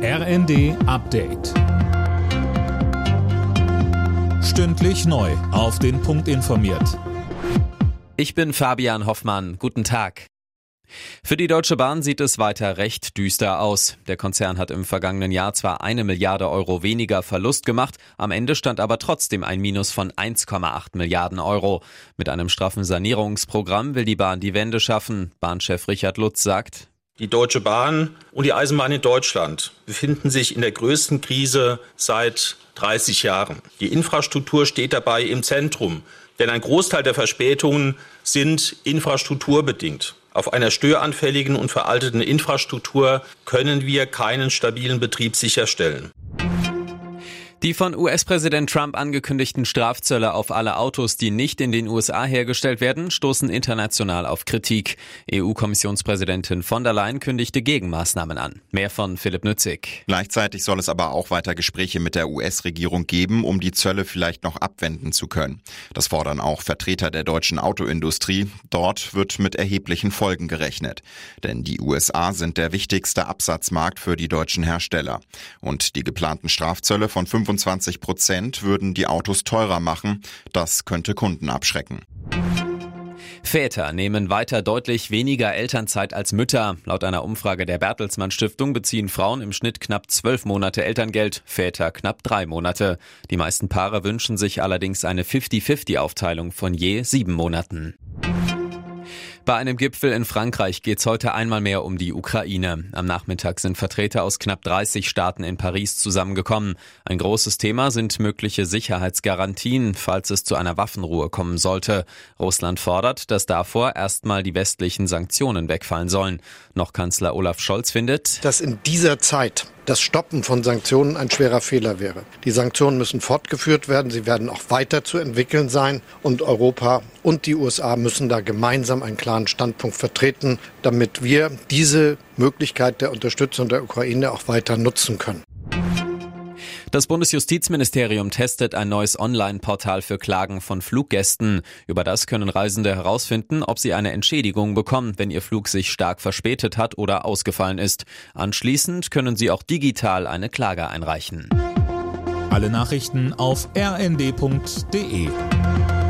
RND Update. Stündlich neu auf den Punkt informiert. Ich bin Fabian Hoffmann. Guten Tag. Für die Deutsche Bahn sieht es weiter recht düster aus. Der Konzern hat im vergangenen Jahr zwar 1 Milliarde Euro weniger Verlust gemacht, am Ende stand aber trotzdem ein Minus von 1,8 Milliarden Euro. Mit einem straffen Sanierungsprogramm will die Bahn die Wende schaffen. Bahnchef Richard Lutz sagt: Die Deutsche Bahn und die Eisenbahn in Deutschland befinden sich in der größten Krise seit 30 Jahren. Die Infrastruktur steht dabei im Zentrum, denn ein Großteil der Verspätungen sind infrastrukturbedingt. Auf einer störanfälligen und veralteten Infrastruktur können wir keinen stabilen Betrieb sicherstellen. Die von US-Präsident Trump angekündigten Strafzölle auf alle Autos, die nicht in den USA hergestellt werden, stoßen international auf Kritik. EU-Kommissionspräsidentin von der Leyen kündigte Gegenmaßnahmen an. Mehr von Philipp Nützig. Gleichzeitig soll es aber auch weiter Gespräche mit der US-Regierung geben, um die Zölle vielleicht noch abwenden zu können. Das fordern auch Vertreter der deutschen Autoindustrie. Dort wird mit erheblichen Folgen gerechnet. Denn die USA sind der wichtigste Absatzmarkt für die deutschen Hersteller. Und die geplanten Strafzölle von 25% würden die Autos teurer machen. Das könnte Kunden abschrecken. Väter nehmen weiter deutlich weniger Elternzeit als Mütter. Laut einer Umfrage der Bertelsmann Stiftung beziehen Frauen im Schnitt knapp 12 Monate Elterngeld, Väter knapp 3 Monate. Die meisten Paare wünschen sich allerdings eine 50-50-Aufteilung von je 7 Monaten. Bei einem Gipfel in Frankreich geht es heute einmal mehr um die Ukraine. Am Nachmittag sind Vertreter aus knapp 30 Staaten in Paris zusammengekommen. Ein großes Thema sind mögliche Sicherheitsgarantien, falls es zu einer Waffenruhe kommen sollte. Russland fordert, dass davor erstmal die westlichen Sanktionen wegfallen sollen. Noch Kanzler Olaf Scholz findet, dass in dieser Zeit das Stoppen von Sanktionen ein schwerer Fehler wäre. Die Sanktionen müssen fortgeführt werden, sie werden auch weiter zu entwickeln sein und Europa und die USA müssen da gemeinsam einen klaren Standpunkt vertreten, damit wir diese Möglichkeit der Unterstützung der Ukraine auch weiter nutzen können. Das Bundesjustizministerium testet ein neues Online-Portal für Klagen von Fluggästen. Über das können Reisende herausfinden, ob sie eine Entschädigung bekommen, wenn ihr Flug sich stark verspätet hat oder ausgefallen ist. Anschließend können sie auch digital eine Klage einreichen. Alle Nachrichten auf rnd.de.